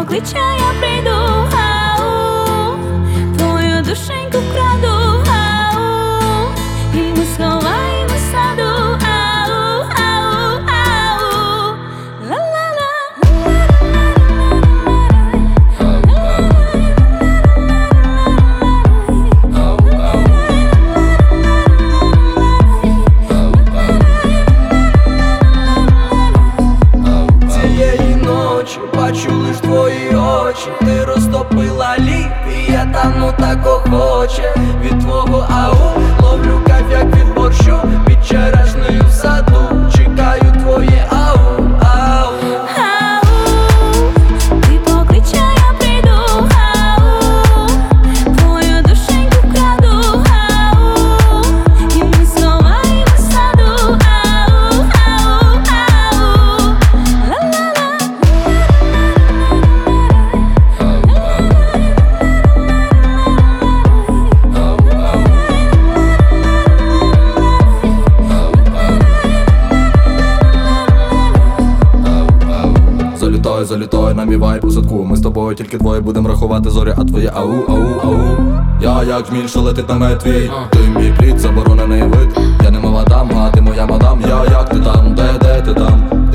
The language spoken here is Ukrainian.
покличе, я прийду, ау, твою душеньку вкраду, ау, і ми сховаємо саду, ау, ау, ау, ла-ла-ла. Цієї ночі бачу лиш твої очі. Ти розтопила лід, і я тану так охоче. Від твого ау ловлю кайф, як від борщу. Під черешнею в саду чекаю твоє ау, ау. Ти покличе, я прийду, ау, твою душеньку вкраду, ау, і ми сховаємо саду, ау, ау, ау, ла-ла-ла. Залітай на мій вайб у садку. Ми з тобою тільки двоє будем рахувати зорі, а твоє ау, ау, ау. Я як жміль, що летить намет твій. Ти мій плід, заборонений вид. Я не мала дам, а ти моя мадам. Я як ти там, де ти там?